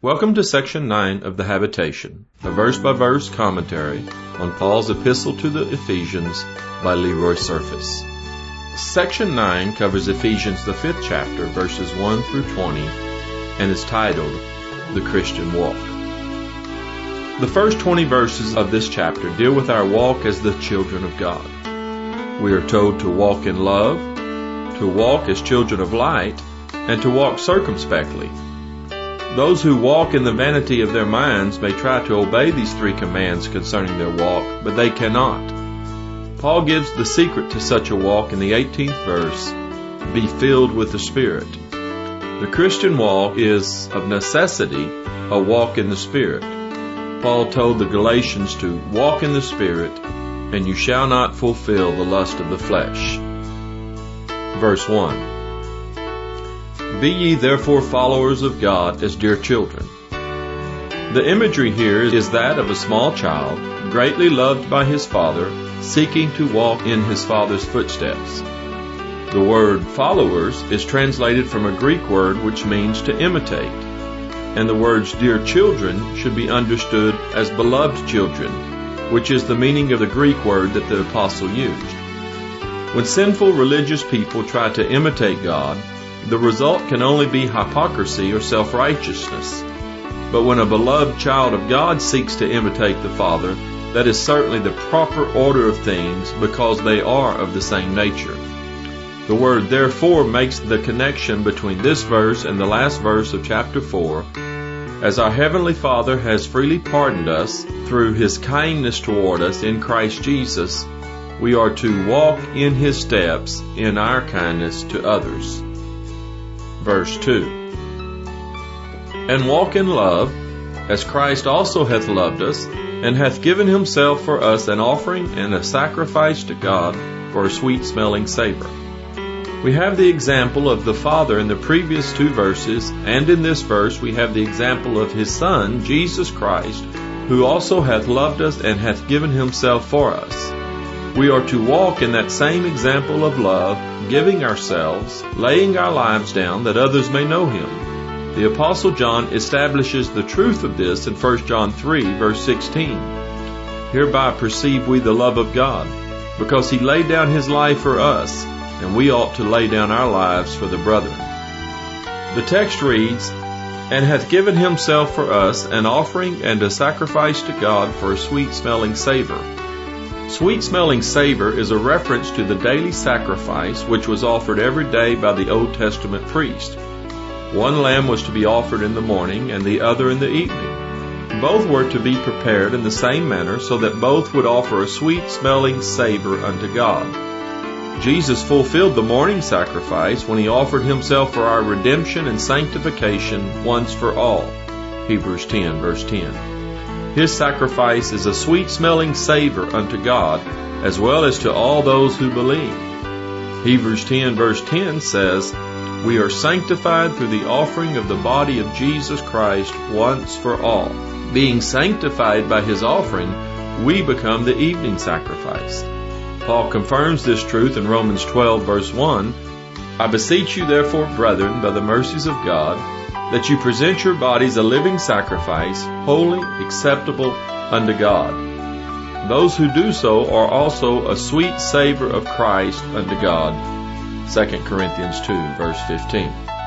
Welcome to Section 9 of The Habitation, a verse-by-verse commentary on Paul's Epistle to the Ephesians by Leroy Surface. Section 9 covers Ephesians the 5th chapter, verses 1 through 20, and is titled, The Christian Walk. The first 20 verses of this chapter deal with our walk as the children of God. We are told to walk in love, to walk as children of light, and to walk circumspectly. Those who walk in the vanity of their minds may try to obey these three commands concerning their walk, but they cannot. Paul gives the secret to such a walk in the 18th verse, be filled with the Spirit. The Christian walk is, of necessity, a walk in the Spirit. Paul told the Galatians to walk in the Spirit, and you shall not fulfill the lust of the flesh. Verse 1. Be ye therefore followers of God as dear children. The imagery here is that of a small child, greatly loved by his father, seeking to walk in his father's footsteps. The word followers is translated from a Greek word which means to imitate, and the words dear children should be understood as beloved children, which is the meaning of the Greek word that the apostle used. When sinful religious people try to imitate God, the result can only be hypocrisy or self-righteousness. But when a beloved child of God seeks to imitate the Father, that is certainly the proper order of things because they are of the same nature. The word therefore makes the connection between this verse and the last verse of chapter 4. As our Heavenly Father has freely pardoned us through His kindness toward us in Christ Jesus, we are to walk in His steps in our kindness to others. Verse 2. And walk in love, as Christ also hath loved us, and hath given himself for us an offering and a sacrifice to God for a sweet-smelling savor. We have the example of the Father in the previous two verses, and in this verse we have the example of His Son, Jesus Christ, who also hath loved us and hath given himself for us. We are to walk in that same example of love, giving ourselves, laying our lives down that others may know Him. The Apostle John establishes the truth of this in 1 John 3, verse 16. Hereby perceive we the love of God, because He laid down His life for us, and we ought to lay down our lives for the brethren. The text reads, and hath given himself for us an offering and a sacrifice to God for a sweet-smelling savor. Sweet-smelling savor is a reference to the daily sacrifice which was offered every day by the Old Testament priest. One lamb was to be offered in the morning and the other in the evening. Both were to be prepared in the same manner so that both would offer a sweet-smelling savor unto God. Jesus fulfilled the morning sacrifice when He offered Himself for our redemption and sanctification once for all. Hebrews 10, verse 10. His sacrifice is a sweet-smelling savor unto God, as well as to all those who believe. Hebrews 10, verse 10 says, we are sanctified through the offering of the body of Jesus Christ once for all. Being sanctified by His offering, we become the evening sacrifice. Paul confirms this truth in Romans 12, verse 1. I beseech you therefore, brethren, by the mercies of God, that you present your bodies a living sacrifice, holy, acceptable unto God. Those who do so are also a sweet savor of Christ unto God. 2 Corinthians 2, verse 15.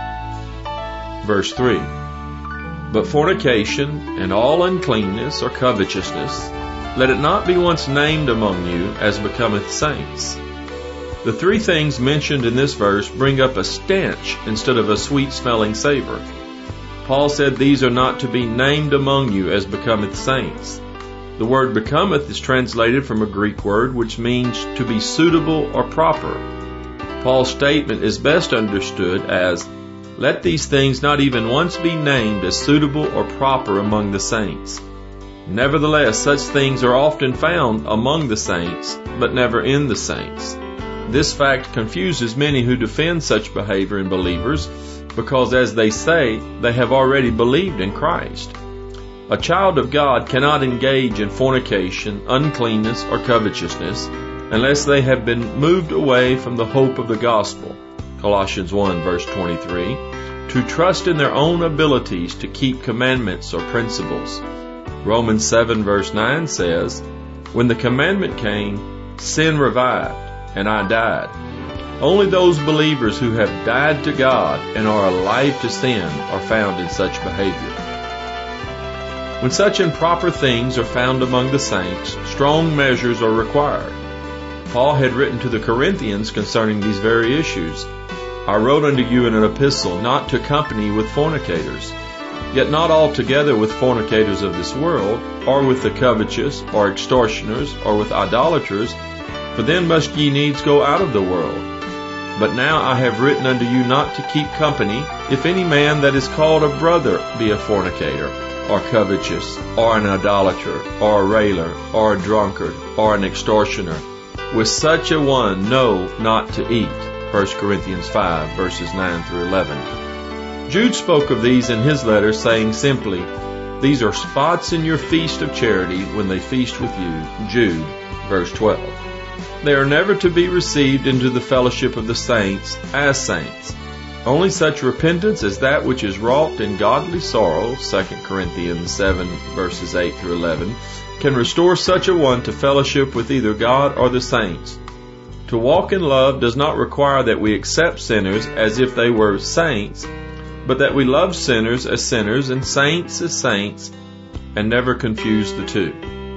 Verse 3. But fornication and all uncleanness or covetousness, let it not be once named among you as becometh saints. The three things mentioned in this verse bring up a stench instead of a sweet-smelling savor. Paul said these are not to be named among you as becometh saints. The word becometh is translated from a Greek word which means to be suitable or proper. Paul's statement is best understood as, let these things not even once be named as suitable or proper among the saints. Nevertheless, such things are often found among the saints, but never in the saints. This fact confuses many who defend such behavior in believers, because as they say, they have already believed in Christ. A child of God cannot engage in fornication, uncleanness, or covetousness unless they have been moved away from the hope of the gospel, Colossians 1 verse 23, to trust in their own abilities to keep commandments or principles. Romans 7 verse 9 says, when the commandment came, sin revived, and I died. Only those believers who have died to God and are alive to sin are found in such behavior. When such improper things are found among the saints, strong measures are required. Paul had written to the Corinthians concerning these very issues. I wrote unto you in an epistle not to company with fornicators, yet not altogether with fornicators of this world, or with the covetous, or extortioners, or with idolaters, for then must ye needs go out of the world. But now I have written unto you not to keep company, if any man that is called a brother be a fornicator, or covetous, or an idolater, or a railer, or a drunkard, or an extortioner. With such a one know not to eat. 1 Corinthians 5 verses 9 through 11. Jude spoke of these in his letter, saying simply, these are spots in your feast of charity when they feast with you. Jude verse 12. They are never to be received into the fellowship of the saints as saints. Only such repentance as that which is wrought in godly sorrow, 2 Corinthians 7 verses 8 through 11, can restore such a one to fellowship with either God or the saints. To walk in love does not require that we accept sinners as if they were saints, but that we love sinners as sinners and saints as saints, and never confuse the two.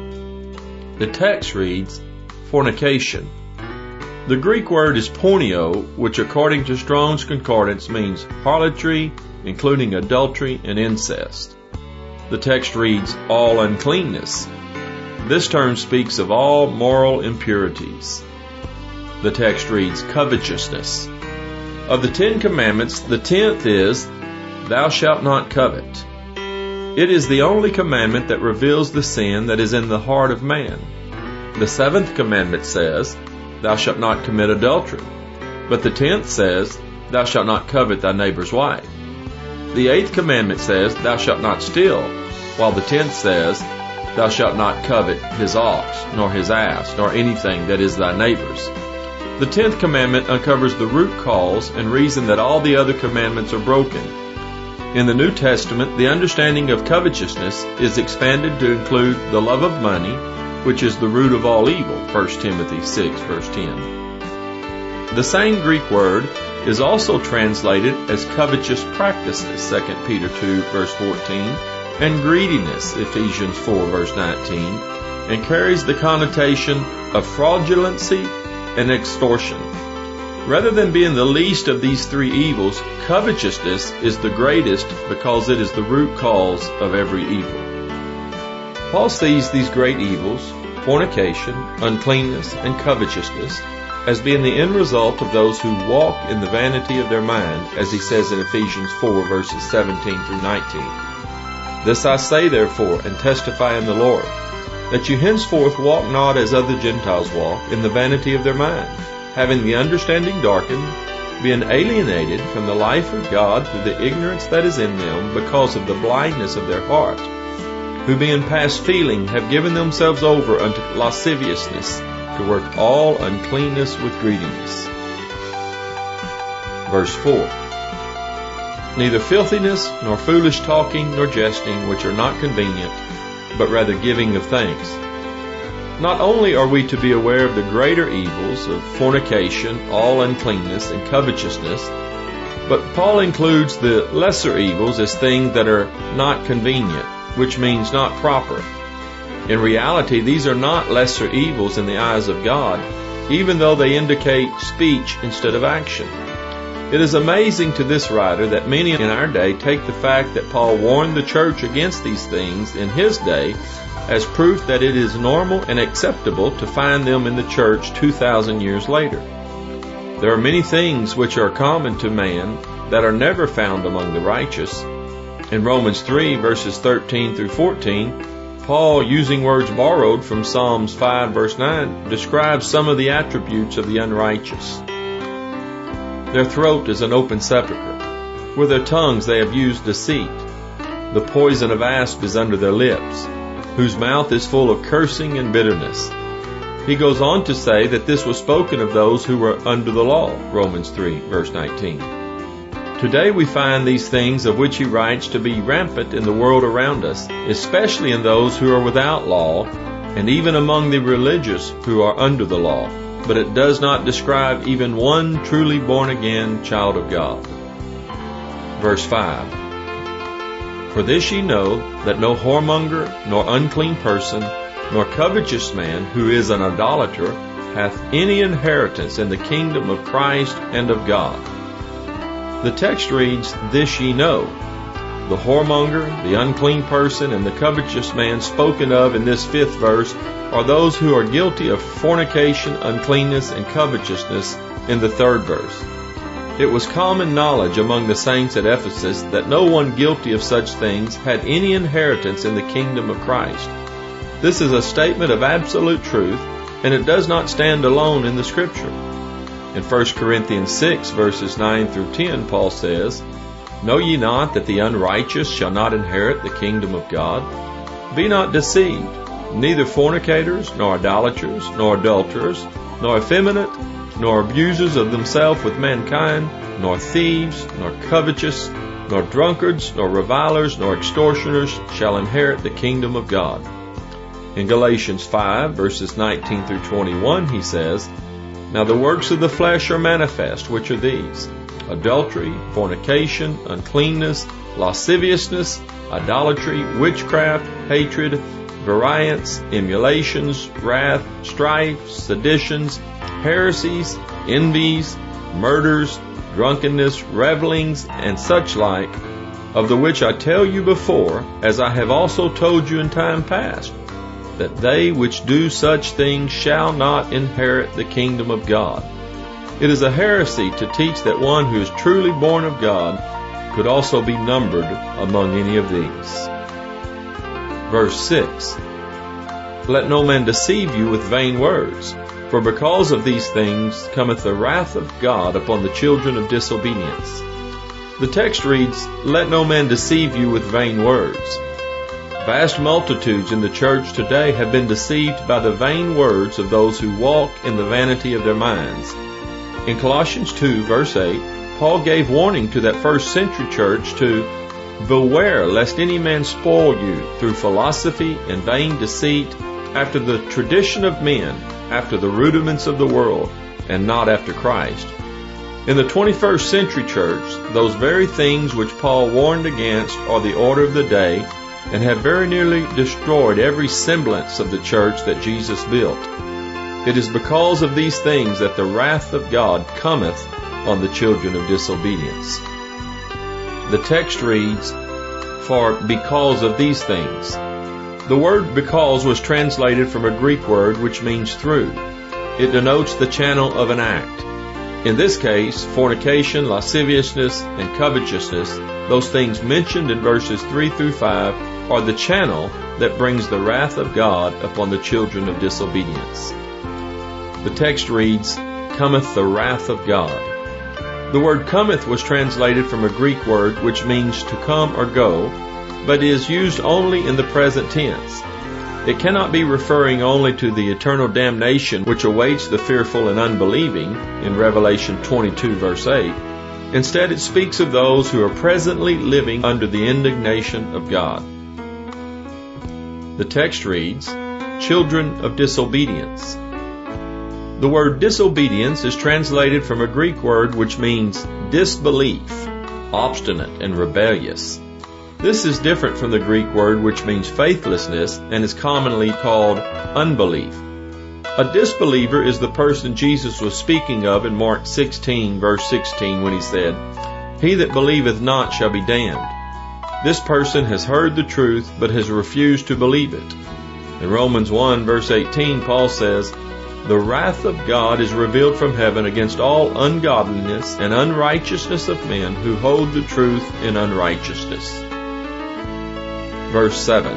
The text reads, fornication. The Greek word is porneo, which according to Strong's Concordance means harlotry, including adultery and incest. The text reads, all uncleanness. This term speaks of all moral impurities. The text reads, covetousness. Of the 10 commandments, the 10th is, thou shalt not covet. It is the only commandment that reveals the sin that is in the heart of man. The 7th commandment says, thou shalt not commit adultery. But the 10th says, thou shalt not covet thy neighbor's wife. The 8th commandment says, thou shalt not steal, while the 10th says, thou shalt not covet his ox, nor his ass, nor anything that is thy neighbor's. The 10th commandment uncovers the root cause and reason that all the other commandments are broken. In the New Testament, the understanding of covetousness is expanded to include the love of money, which is the root of all evil, 1 Timothy 6 verse 10. The same Greek word is also translated as covetous practices, 2 Peter 2 verse 14, and greediness, Ephesians 4 verse 19, and carries the connotation of fraudulency and extortion. Rather than being the least of these 3 evils, covetousness is the greatest because it is the root cause of every evil. Paul sees these great evils, fornication, uncleanness, and covetousness, as being the end result of those who walk in the vanity of their mind, as he says in Ephesians 4 verses 17 through 19. This I say therefore, and testify in the Lord, that you henceforth walk not as other Gentiles walk, in the vanity of their mind, having the understanding darkened, being alienated from the life of God through the ignorance that is in them, because of the blindness of their heart, who being past feeling have given themselves over unto lasciviousness, to work all uncleanness with greediness. Verse 4. Neither filthiness, nor foolish talking, nor jesting, which are not convenient, but rather giving of thanks. Not only are we to be aware of the greater evils of fornication, all uncleanness, and covetousness, but Paul includes the lesser evils as things that are not convenient, which means not proper. In reality, these are not lesser evils in the eyes of God, even though they indicate speech instead of action. It is amazing to this writer that many in our day take the fact that Paul warned the church against these things in his day as proof that it is normal and acceptable to find them in the church 2,000 years later. There are many things which are common to man that are never found among the righteous. In Romans 3 verses 13 through 14, Paul, using words borrowed from Psalms 5 verse 9, describes some of the attributes of the unrighteous. Their throat is an open sepulchre. With their tongues they have used deceit. The poison of asp is under their lips, whose mouth is full of cursing and bitterness. He goes on to say that this was spoken of those who were under the law, Romans 3, verse 19. Today we find these things of which he writes to be rampant in the world around us, especially in those who are without law, and even among the religious who are under the law. But it does not describe even one truly born-again child of God. Verse 5. For this ye know, that no whoremonger, nor unclean person, nor covetous man, who is an idolater, hath any inheritance in the kingdom of Christ and of God. The text reads, this ye know. The whoremonger, the unclean person, and the covetous man spoken of in this 5th verse are those who are guilty of fornication, uncleanness, and covetousness in the 3rd verse. It was common knowledge among the saints at Ephesus that no one guilty of such things had any inheritance in the kingdom of Christ. This is a statement of absolute truth, and it does not stand alone in the Scripture. In 1 Corinthians 6, verses 9 through 10, Paul says, Know ye not that the unrighteous shall not inherit the kingdom of God? Be not deceived, neither fornicators, nor idolaters, nor adulterers, nor effeminate, nor abusers of themselves with mankind, nor thieves, nor covetous, nor drunkards, nor revilers, nor extortioners shall inherit the kingdom of God. In Galatians 5, verses 19 through 21, he says, Now the works of the flesh are manifest, which are these: adultery, fornication, uncleanness, lasciviousness, idolatry, witchcraft, hatred, variance, emulations, wrath, strife, seditions, heresies, envies, murders, drunkenness, revelings, and such like, of the which I tell you before, as I have also told you in time past, that they which do such things shall not inherit the kingdom of God. It is a heresy to teach that one who is truly born of God could also be numbered among any of these. Verse 6. Let no man deceive you with vain words, for because of these things cometh the wrath of God upon the children of disobedience. The text reads, Let no man deceive you with vain words. Vast multitudes in the church today have been deceived by the vain words of those who walk in the vanity of their minds. In Colossians 2, verse 8, Paul gave warning to that first century church to beware lest any man spoil you through philosophy and vain deceit, after the tradition of men, after the rudiments of the world, and not after Christ. In the 21st century church, those very things which Paul warned against are the order of the day, and have very nearly destroyed every semblance of the church that Jesus built. It is because of these things that the wrath of God cometh on the children of disobedience. The text reads, For because of these things. The word because was translated from a Greek word which means through. It denotes the channel of an act. In this case, fornication, lasciviousness, and covetousness, those things mentioned in verses 3 through 5, are the channel that brings the wrath of God upon the children of disobedience. The text reads, Cometh the wrath of God. The word cometh was translated from a Greek word which means to come or go, but is used only in the present tense. It cannot be referring only to the eternal damnation which awaits the fearful and unbelieving in Revelation 22, verse 8. Instead, it speaks of those who are presently living under the indignation of God. The text reads, Children of disobedience. The word disobedience is translated from a Greek word which means disbelief, obstinate and rebellious. This is different from the Greek word which means faithlessness and is commonly called unbelief. A disbeliever is the person Jesus was speaking of in Mark 16, verse 16, when he said, He that believeth not shall be damned. This person has heard the truth, but has refused to believe it. In Romans 1, verse 18, Paul says, The wrath of God is revealed from heaven against all ungodliness and unrighteousness of men who hold the truth in unrighteousness. Verse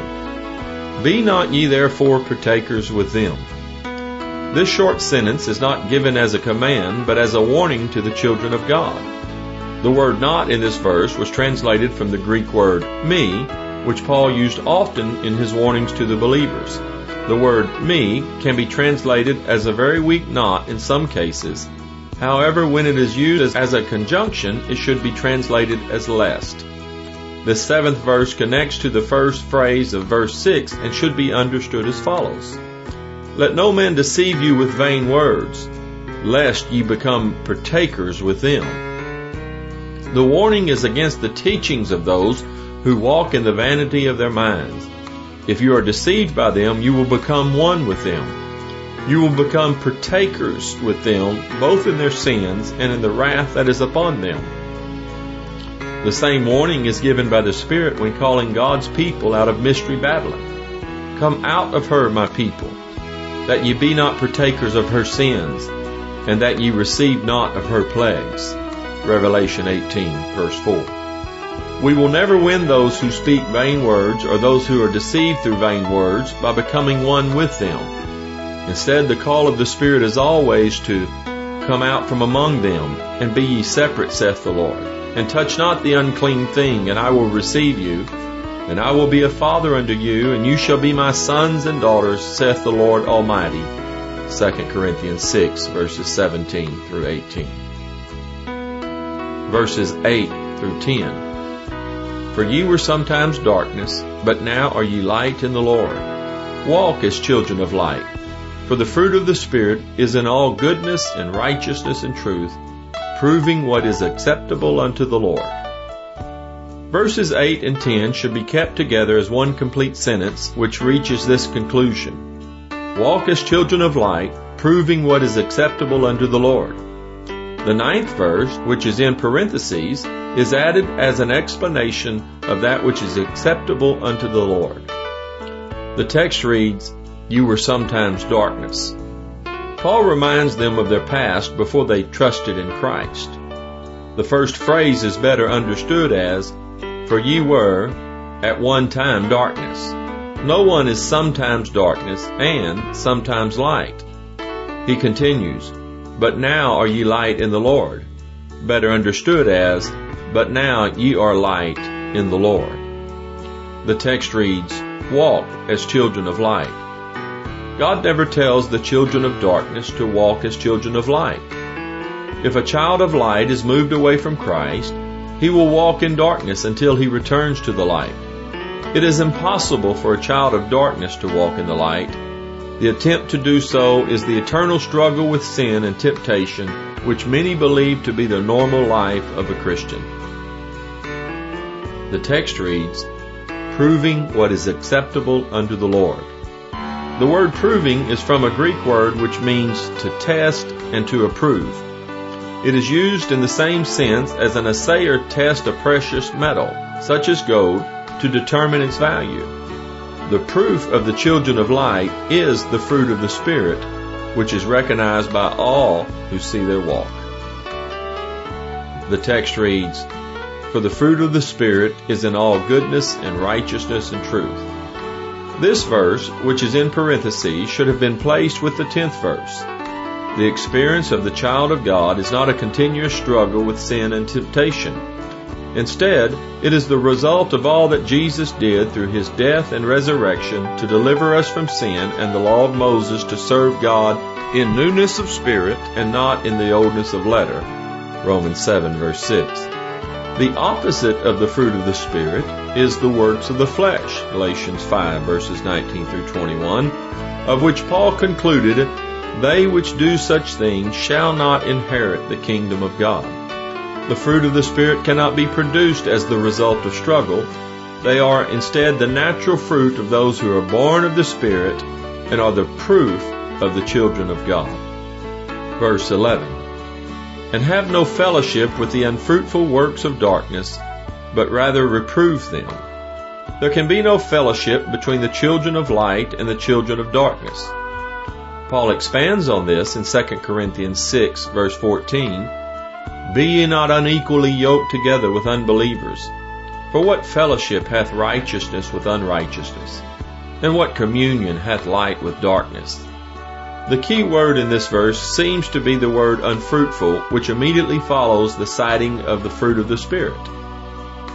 7. Be not ye therefore partakers with them. This short sentence is not given as a command, but as a warning to the children of God. The word not in this verse was translated from the Greek word me, which Paul used often in his warnings to the believers. The word me can be translated as a very weak not in some cases. However, when it is used as a conjunction, it should be translated as lest. The 7th verse connects to the first phrase of verse 6 and should be understood as follows. Let no man deceive you with vain words, lest ye become partakers with them. The warning is against the teachings of those who walk in the vanity of their minds. If you are deceived by them, you will become one with them. You will become partakers with them, both in their sins and in the wrath that is upon them. The same warning is given by the Spirit when calling God's people out of Mystery Babylon. Come out of her, my people, that ye be not partakers of her sins, and that ye receive not of her plagues. Revelation 18, verse 4. We will never win those who speak vain words or those who are deceived through vain words by becoming one with them. Instead, the call of the Spirit is always to come out from among them, and be ye separate, saith the Lord, and touch not the unclean thing, and I will receive you, and I will be a father unto you, and you shall be my sons and daughters, saith the Lord Almighty. 2 Corinthians 6, verses 17 through 18. Verses 8 through 10. For ye were sometimes darkness, but now are ye light in the Lord. Walk as children of light. For the fruit of the Spirit is in all goodness and righteousness and truth, proving what is acceptable unto the Lord. Verses 8 and 10 should be kept together as one complete sentence, which reaches this conclusion. Walk as children of light, proving what is acceptable unto the Lord. The 9th verse, which is in parentheses, is added as an explanation of that which is acceptable unto the Lord. The text reads, You were sometimes darkness. Paul reminds them of their past before they trusted in Christ. The first phrase is better understood as, For ye were at one time darkness. No one is sometimes darkness and sometimes light. He continues, But now are ye light in the Lord. Better understood as, But now ye are light in the Lord. The text reads, Walk as children of light. God never tells the children of darkness to walk as children of light. If a child of light is moved away from Christ, he will walk in darkness until he returns to the light. It is impossible for a child of darkness to walk in the light. The attempt to do so is the eternal struggle with sin and temptation, which many believe to be the normal life of a Christian. The text reads, Proving what is acceptable unto the Lord. The word proving is from a Greek word which means to test and to approve. It is used in the same sense as an assayer tests a precious metal, such as gold, to determine its value. The proof of the children of light is the fruit of the Spirit, which is recognized by all who see their walk. The text reads, For the fruit of the Spirit is in all goodness and righteousness and truth. This verse, which is in parentheses, should have been placed with the 10th verse. The experience of the child of God is not a continuous struggle with sin and temptation. Instead, it is the result of all that Jesus did through his death and resurrection to deliver us from sin and the law of Moses to serve God in newness of spirit and not in the oldness of letter. Romans 7, verse 6. The opposite of the fruit of the Spirit is the works of the flesh, Galatians 5, verses 19 through 21, of which Paul concluded, They which do such things shall not inherit the kingdom of God. The fruit of the Spirit cannot be produced as the result of struggle. They are instead the natural fruit of those who are born of the Spirit and are the proof of the children of God. Verse 11. And have no fellowship with the unfruitful works of darkness, but rather reprove them. There can be no fellowship between the children of light and the children of darkness. Paul expands on this in 2 Corinthians 6, verse 14. Be ye not unequally yoked together with unbelievers. For what fellowship hath righteousness with unrighteousness? And what communion hath light with darkness? The key word in this verse seems to be the word unfruitful, which immediately follows the citing of the fruit of the Spirit.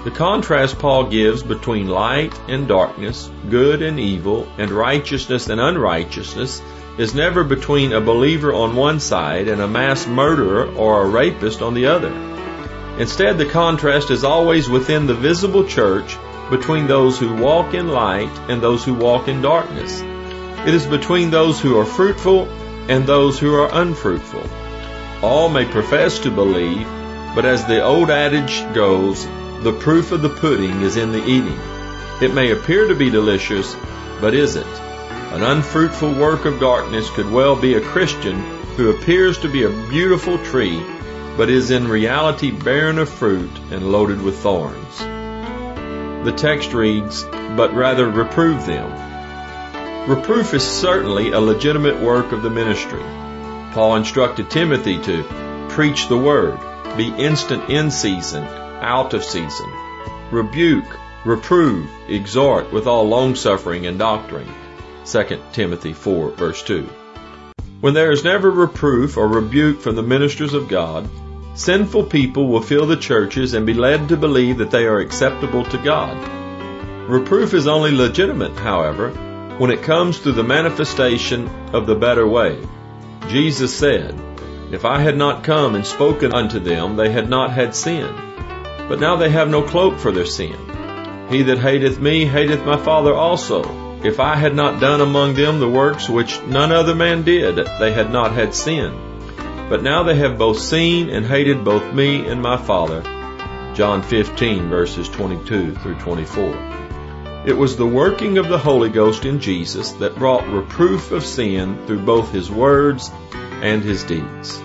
The contrast Paul gives between light and darkness, good and evil, and righteousness and unrighteousness is never between a believer on one side and a mass murderer or a rapist on the other. Instead, the contrast is always within the visible church between those who walk in light and those who walk in darkness. It is between those who are fruitful and those who are unfruitful. All may profess to believe, but as the old adage goes, the proof of the pudding is in the eating. It may appear to be delicious, but isn't. An unfruitful work of darkness could well be a Christian who appears to be a beautiful tree, but is in reality barren of fruit and loaded with thorns. The text reads, "But rather reprove them." Reproof is certainly a legitimate work of the ministry. Paul instructed Timothy to preach the word, be instant in season, out of season, rebuke, reprove, exhort with all longsuffering and doctrine. 2 Timothy 4, verse 2. When there is never reproof or rebuke from the ministers of God, sinful people will fill the churches and be led to believe that they are acceptable to God. Reproof is only legitimate, however, when it comes through the manifestation of the better way. Jesus said, "If I had not come and spoken unto them, they had not had sin. But now they have no cloak for their sin. He that hateth me hateth my Father also. If I had not done among them the works which none other man did, they had not had sin. But now they have both seen and hated both me and my Father." John 15, verses 22 through 24. It was the working of the Holy Ghost in Jesus that brought reproof of sin through both His words and His deeds.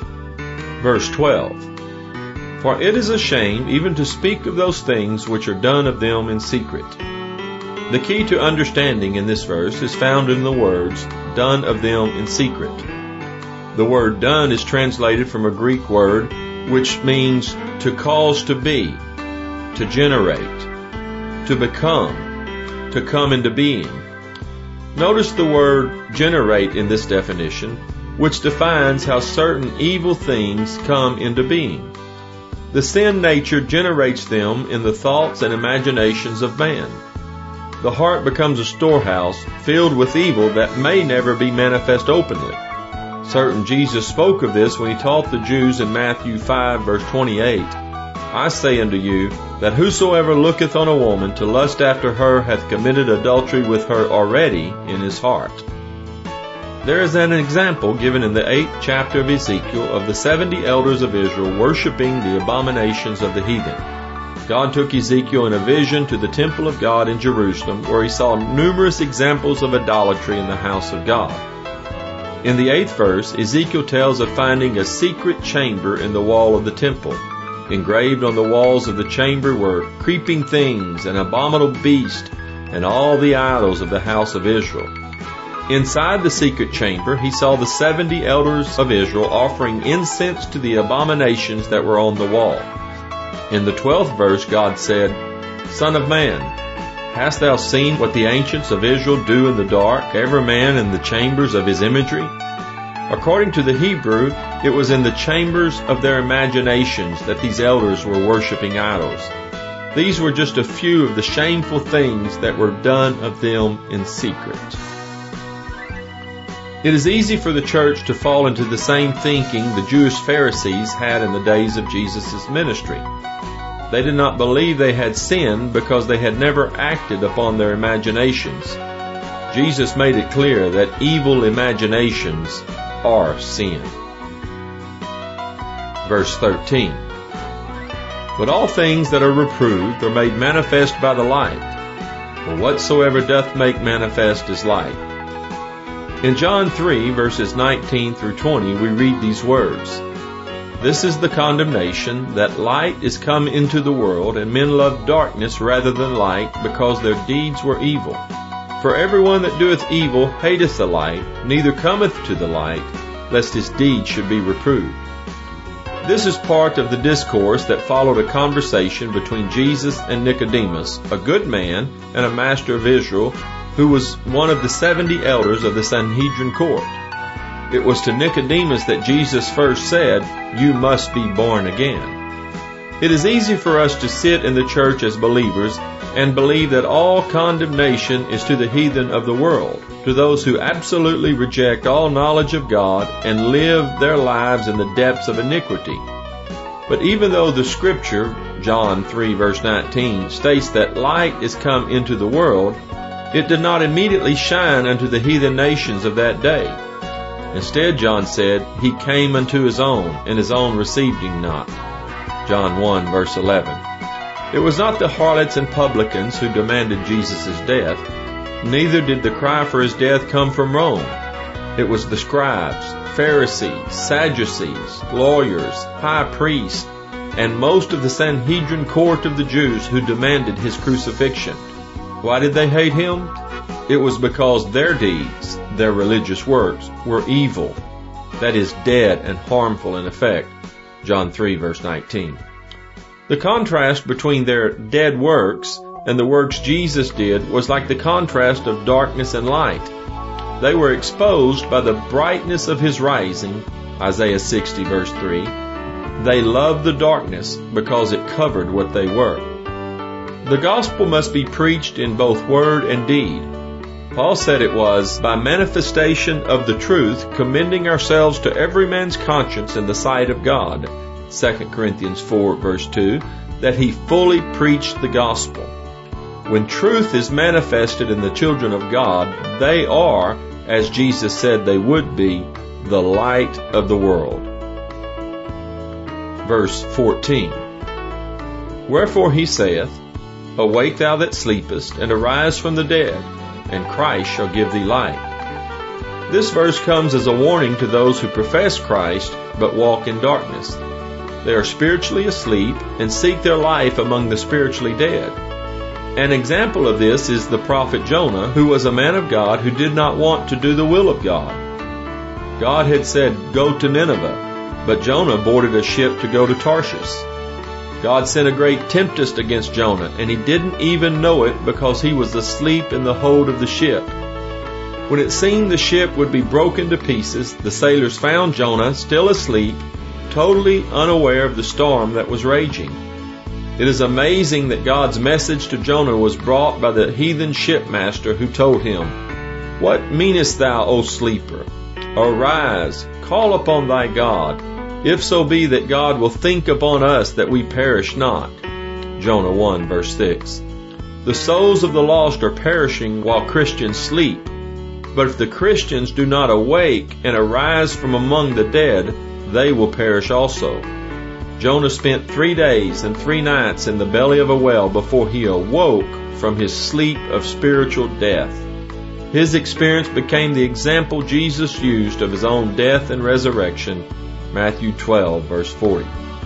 Verse 12. "For it is a shame even to speak of those things which are done of them in secret." The key to understanding in this verse is found in the words, "done of them in secret." The word "done" is translated from a Greek word which means to cause to be, to generate, to become, to come into being. Notice the word "generate" in this definition, which defines how certain evil things come into being. The sin nature generates them in the thoughts and imaginations of man. The heart becomes a storehouse filled with evil that may never be manifest openly. Certain Jesus spoke of this when He taught the Jews in Matthew 5, verse 28, "I say unto you, that whosoever looketh on a woman to lust after her hath committed adultery with her already in his heart." There is an example given in the 8th chapter of Ezekiel of the 70 elders of Israel worshiping the abominations of the heathen. God took Ezekiel in a vision to the temple of God in Jerusalem, where he saw numerous examples of idolatry in the house of God. In the 8th verse, Ezekiel tells of finding a secret chamber in the wall of the temple. Engraved on the walls of the chamber were creeping things, an abominable beast, and all the idols of the house of Israel. Inside the secret chamber, he saw the 70 elders of Israel offering incense to the abominations that were on the wall. In the 12th verse, God said, "Son of man, hast thou seen what the ancients of Israel do in the dark, every man in the chambers of his imagery?" According to the Hebrew, it was in the chambers of their imaginations that these elders were worshiping idols. These were just a few of the shameful things that were done of them in secret. It is easy for the church to fall into the same thinking the Jewish Pharisees had in the days of Jesus' ministry. They did not believe they had sinned because they had never acted upon their imaginations. Jesus made it clear that evil imaginations are sin. Verse 13. "But all things that are reproved are made manifest by the light, for whatsoever doth make manifest is light." In John 3, verses 19 through 20, we read these words, "This is the condemnation, that light is come into the world, and men love darkness rather than light, because their deeds were evil. For everyone that doeth evil hateth the light, neither cometh to the light, lest his deeds should be reproved." This is part of the discourse that followed a conversation between Jesus and Nicodemus, a good man and a master of Israel, who was one of the 70 elders of the Sanhedrin court. It was to Nicodemus that Jesus first said, "You must be born again." It is easy for us to sit in the church as believers and believe that all condemnation is to the heathen of the world, to those who absolutely reject all knowledge of God and live their lives in the depths of iniquity. But even though the Scripture, John 3 verse 19, states that light is come into the world, it did not immediately shine unto the heathen nations of that day. Instead, John said, He came unto His own, and His own received Him not. John 1 verse 11. It was not the harlots and publicans who demanded Jesus' death. Neither did the cry for His death come from Rome. It was the scribes, Pharisees, Sadducees, lawyers, high priests, and most of the Sanhedrin court of the Jews who demanded His crucifixion. Why did they hate Him? It was because their deeds, their religious works, were evil, that is, dead and harmful in effect. John 3 verse 19. The contrast between their dead works and the works Jesus did was like the contrast of darkness and light. They were exposed by the brightness of His rising, Isaiah 60 verse 3. They loved the darkness because it covered what they were. The gospel must be preached in both word and deed. Paul said it was by manifestation of the truth, commending ourselves to every man's conscience in the sight of God, 2 Corinthians 4 verse 2, that he fully preached the gospel. When truth is manifested in the children of God, they are, as Jesus said they would be, the light of the world. Verse 14. Wherefore he saith, Awake thou that sleepest, and arise from the dead, and Christ shall give thee light. This verse comes as a warning to those who profess Christ, but walk in darkness. They are spiritually asleep and seek their life among the spiritually dead. An example of this is the prophet Jonah, who was a man of God who did not want to do the will of God. God had said, Go to Nineveh, but Jonah boarded a ship to go to Tarshish. God sent a great tempest against Jonah, and he didn't even know it because he was asleep in the hold of the ship. When it seemed the ship would be broken to pieces, the sailors found Jonah still asleep, totally unaware of the storm that was raging. It is amazing that God's message to Jonah was brought by the heathen shipmaster who told him, What meanest thou, O sleeper? Arise, call upon thy God, if so be that God will think upon us that we perish not. Jonah 1 verse 6. The souls of the lost are perishing while Christians sleep. But if the Christians do not awake and arise from among the dead, they will perish also. Jonah spent 3 days and 3 nights in the belly of a whale before he awoke from his sleep of spiritual death. His experience became the example Jesus used of His own death and resurrection, Matthew 12 verse 40.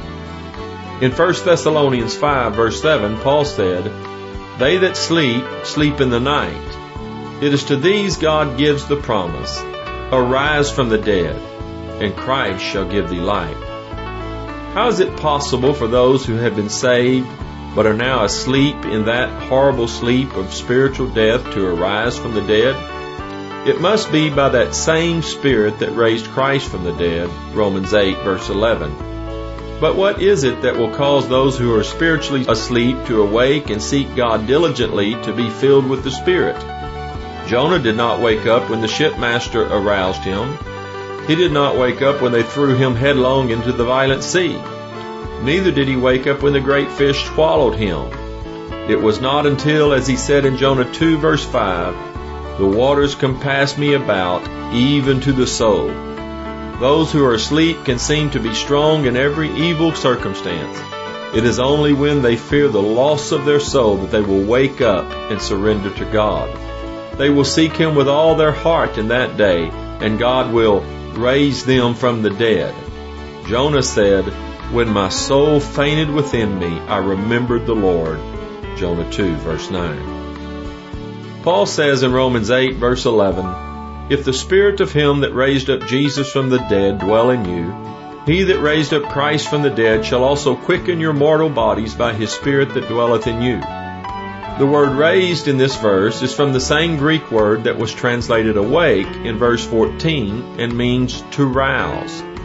In 1 Thessalonians 5 verse 7, Paul said, They that sleep, sleep in the night. It is to these God gives the promise, Arise from the dead, and Christ shall give thee light. How is it possible for those who have been saved, but are now asleep in that horrible sleep of spiritual death to arise from the dead? It must be by that same Spirit that raised Christ from the dead, Romans 8 verse 11. But what is it that will cause those who are spiritually asleep to awake and seek God diligently to be filled with the Spirit? Jonah did not wake up when the shipmaster aroused him. He did not wake up when they threw him headlong into the violent sea. Neither did he wake up when the great fish swallowed him. It was not until, as he said in Jonah 2 verse 5, The waters compass me about, even to the soul. Those who are asleep can seem to be strong in every evil circumstance. It is only when they fear the loss of their soul that they will wake up and surrender to God. They will seek Him with all their heart in that day, and God will raise them from the dead. Jonah said, When my soul fainted within me, I remembered the Lord. Jonah 2 verse 9. Paul says in Romans 8 verse 11, If the Spirit of Him that raised up Jesus from the dead dwell in you, He that raised up Christ from the dead shall also quicken your mortal bodies by His Spirit that dwelleth in you. The word raised in this verse is from the same Greek word that was translated awake in verse 14 and means to rouse.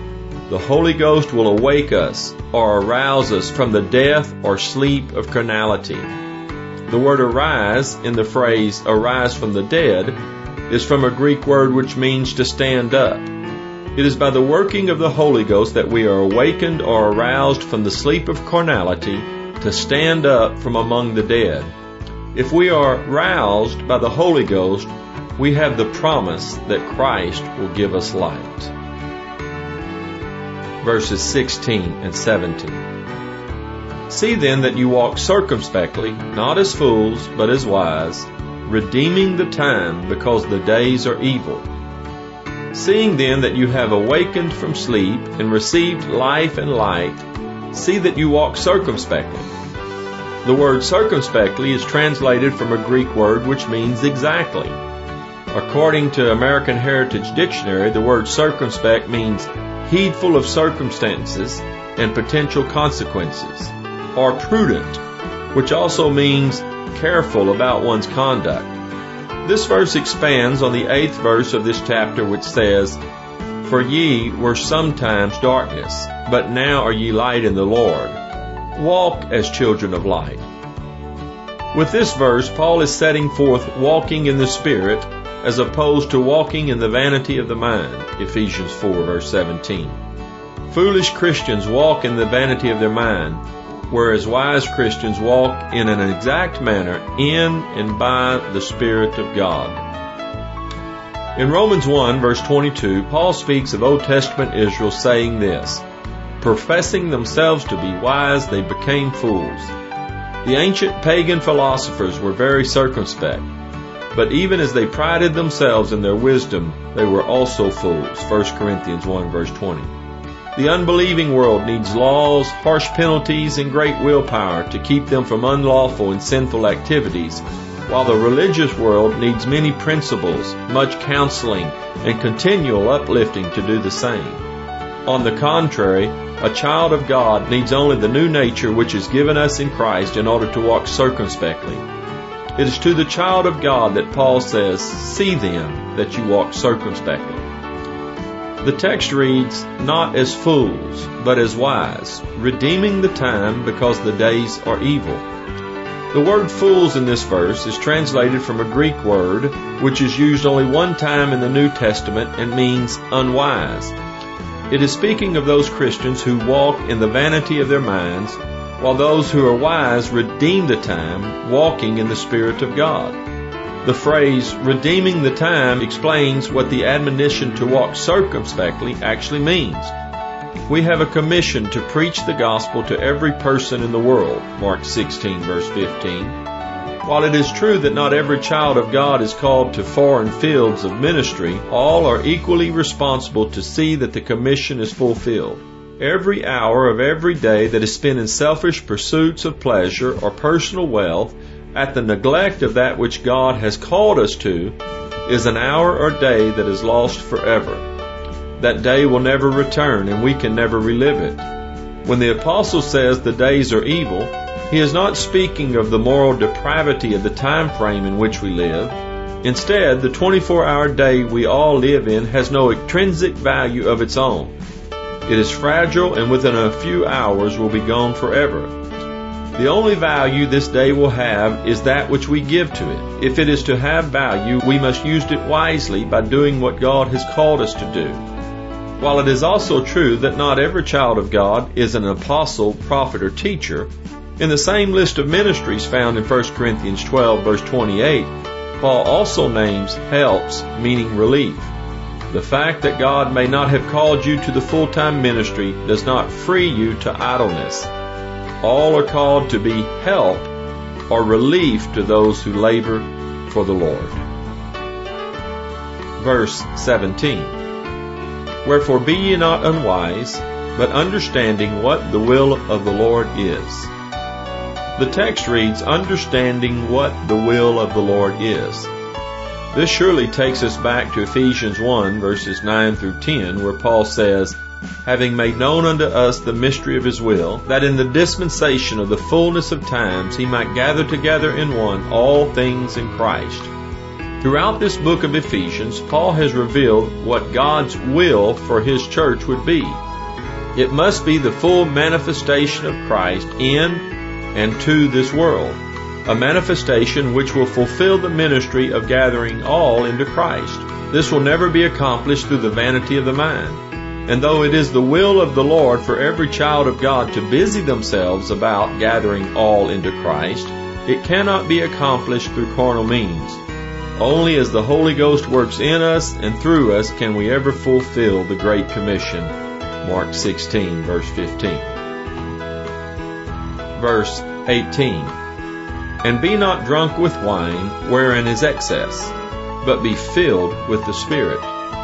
the Holy Ghost will awake us or arouse us from the death or sleep of carnality. The word arise in the phrase arise from the dead is from a Greek word which means to stand up. It is by the working of the Holy Ghost that we are awakened or aroused from the sleep of carnality to stand up from among the dead. If we are roused by the Holy Ghost, we have the promise that Christ will give us light. Verses 16 and 17. See then that you walk circumspectly, not as fools, but as wise, redeeming the time, because the days are evil. Seeing then that you have awakened from sleep and received life and light, see that you walk circumspectly. The word circumspectly is translated from a Greek word which means exactly. According to American Heritage Dictionary, the word circumspect means heedful of circumstances and potential consequences, or prudent, which also means careful about one's conduct. This verse expands on the 8th verse of this chapter, which says, For ye were sometimes darkness, but now are ye light in the Lord. Walk as children of light. With this verse, Paul is setting forth walking in the Spirit as opposed to walking in the vanity of the mind, Ephesians 4 verse 17. Foolish Christians walk in the vanity of their mind, whereas wise Christians walk in an exact manner in and by the Spirit of God. In Romans 1 verse 22, Paul speaks of Old Testament Israel saying this, Professing themselves to be wise, they became fools. The ancient pagan philosophers were very circumspect, but even as they prided themselves in their wisdom, they were also fools. 1 Corinthians 1 verse 20. The unbelieving world needs laws, harsh penalties, and great willpower to keep them from unlawful and sinful activities, while the religious world needs many principles, much counseling, and continual uplifting to do the same. On the contrary, a child of God needs only the new nature which is given us in Christ in order to walk circumspectly. It is to the child of God that Paul says, See then that you walk circumspectly. The text reads, Not as fools, but as wise, redeeming the time, because the days are evil. The word fools in this verse is translated from a Greek word which is used only one time in the New Testament and means unwise. It is speaking of those Christians who walk in the vanity of their minds, while those who are wise redeem the time, walking in the Spirit of God. The phrase, redeeming the time, explains what the admonition to walk circumspectly actually means. We have a commission to preach the gospel to every person in the world, Mark 16, verse 15. While it is true that not every child of God is called to foreign fields of ministry, all are equally responsible to see that the commission is fulfilled. Every hour of every day that is spent in selfish pursuits of pleasure or personal wealth, at the neglect of that which God has called us to, is an hour or day that is lost forever. That day will never return, and we can never relive it. When the apostle says the days are evil, he is not speaking of the moral depravity of the time frame in which we live. Instead, the 24-hour day we all live in has no intrinsic value of its own. It is fragile, and within a few hours will be gone forever. The only value this day will have is that which we give to it. If it is to have value, we must use it wisely by doing what God has called us to do. While it is also true that not every child of God is an apostle, prophet, or teacher, in the same list of ministries found in 1 Corinthians 12, verse 28, Paul also names helps, meaning relief. The fact that God may not have called you to the full-time ministry does not free you to idleness. All are called to be help or relief to those who labor for the Lord. Verse 17. Wherefore be ye not unwise, but understanding what the will of the Lord is. The text reads, understanding what the will of the Lord is. This surely takes us back to Ephesians 1, verses 9 through 10, where Paul says, having made known unto us the mystery of his will, that in the dispensation of the fullness of times he might gather together in one all things in Christ. Throughout this book of Ephesians, Paul has revealed what God's will for his church would be. It must be the full manifestation of Christ in and to this world, a manifestation which will fulfill the ministry of gathering all into Christ. This will never be accomplished through the vanity of the mind. And though it is the will of the Lord for every child of God to busy themselves about gathering all into Christ, it cannot be accomplished through carnal means. Only as the Holy Ghost works in us and through us can we ever fulfill the Great Commission. Mark 16, verse 15. Verse 18. And be not drunk with wine, wherein is excess, but be filled with the Spirit.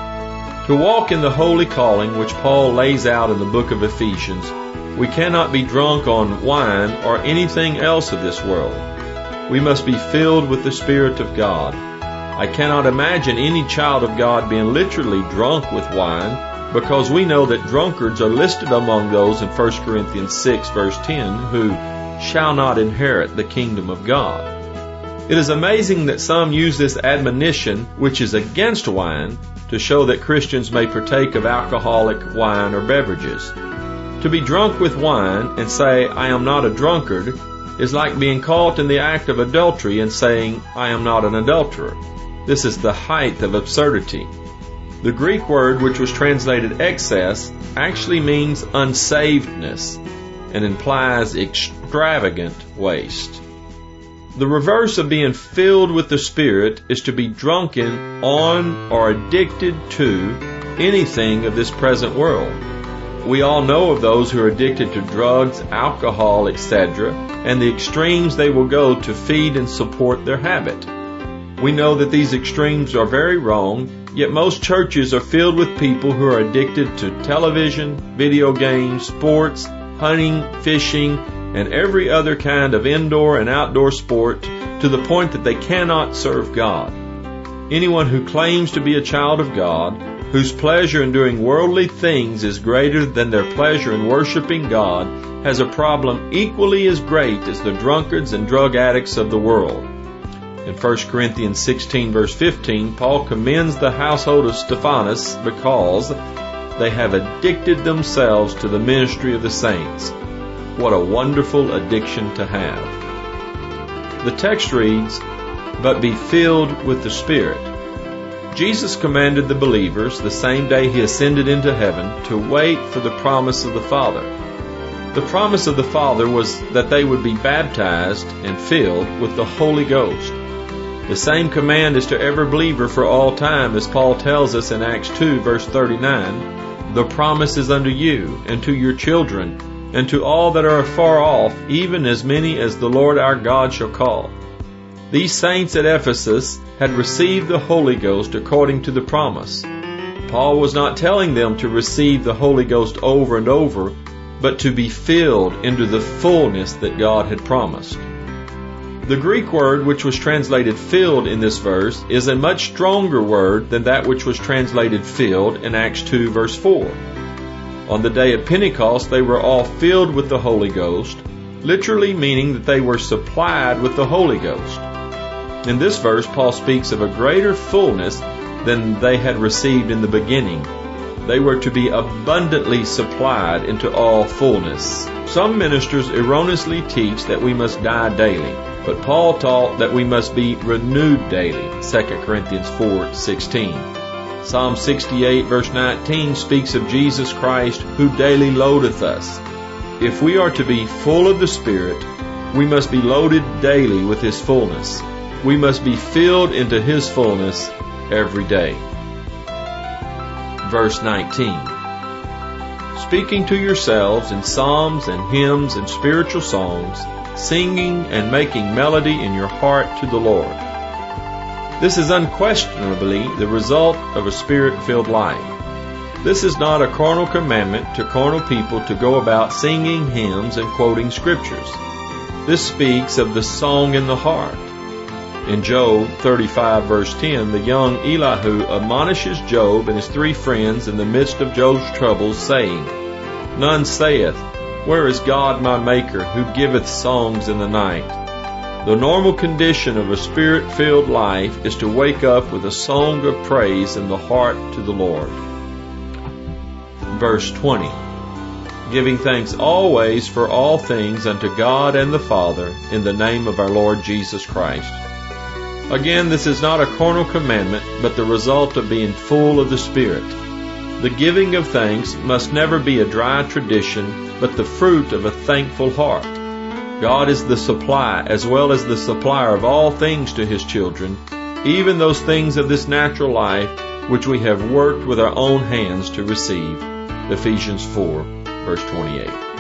To walk in the holy calling which Paul lays out in the book of Ephesians, we cannot be drunk on wine or anything else of this world. We must be filled with the Spirit of God. I cannot imagine any child of God being literally drunk with wine, because we know that drunkards are listed among those in 1 Corinthians 6 verse 10 who shall not inherit the kingdom of God. It is amazing that some use this admonition, which is against wine, to show that Christians may partake of alcoholic wine or beverages. To be drunk with wine and say, I am not a drunkard, is like being caught in the act of adultery and saying, I am not an adulterer. This is the height of absurdity. The Greek word which was translated excess actually means unsavedness and implies extravagant waste. The reverse of being filled with the Spirit is to be drunken on or addicted to anything of this present world. We all know of those who are addicted to drugs, alcohol, etc., and the extremes they will go to feed and support their habit. We know that these extremes are very wrong, yet most churches are filled with people who are addicted to television, video games, sports, hunting, fishing, and every other kind of indoor and outdoor sport, to the point that they cannot serve God. Anyone who claims to be a child of God, whose pleasure in doing worldly things is greater than their pleasure in worshiping God, has a problem equally as great as the drunkards and drug addicts of the world. In 1 Corinthians 16 verse 15, Paul commends the household of Stephanas because they have addicted themselves to the ministry of the saints. What a wonderful addiction to have. The text reads, but be filled with the Spirit. Jesus commanded the believers the same day he ascended into heaven to wait for the promise of the Father. The promise of the Father was that they would be baptized and filled with the Holy Ghost. The same command is to every believer for all time, as Paul tells us in Acts 2 verse 39, the promise is unto you and to your children and to all that are afar off, even as many as the Lord our God shall call. These saints at Ephesus had received the Holy Ghost according to the promise. Paul was not telling them to receive the Holy Ghost over and over, but to be filled into the fullness that God had promised. The Greek word which was translated filled in this verse is a much stronger word than that which was translated filled in Acts 2 verse 4. On the day of Pentecost, they were all filled with the Holy Ghost, literally meaning that they were supplied with the Holy Ghost. In this verse, Paul speaks of a greater fullness than they had received in the beginning. They were to be abundantly supplied into all fullness. Some ministers erroneously teach that we must die daily, but Paul taught that we must be renewed daily, 2 Corinthians 4:16. Psalm 68 verse 19 speaks of Jesus Christ who daily loadeth us. If we are to be full of the Spirit, we must be loaded daily with His fullness. We must be filled into His fullness every day. Verse 19. Speaking to yourselves in psalms and hymns and spiritual songs, singing and making melody in your heart to the Lord. This is unquestionably the result of a Spirit-filled life. This is not a carnal commandment to carnal people to go about singing hymns and quoting scriptures. This speaks of the song in the heart. In Job 35 verse 10, the young Elihu admonishes Job and his three friends in the midst of Job's troubles, saying, None saith, Where is God my Maker, who giveth songs in the night? The normal condition of a Spirit-filled life is to wake up with a song of praise in the heart to the Lord. Verse 20. giving thanks always for all things unto God and the Father, in the name of our Lord Jesus Christ. Again, this is not a carnal commandment, but the result of being full of the Spirit. The giving of thanks must never be a dry tradition, but the fruit of a thankful heart. God is the supply as well as the supplier of all things to His children, even those things of this natural life which we have worked with our own hands to receive. Ephesians 4, verse 28.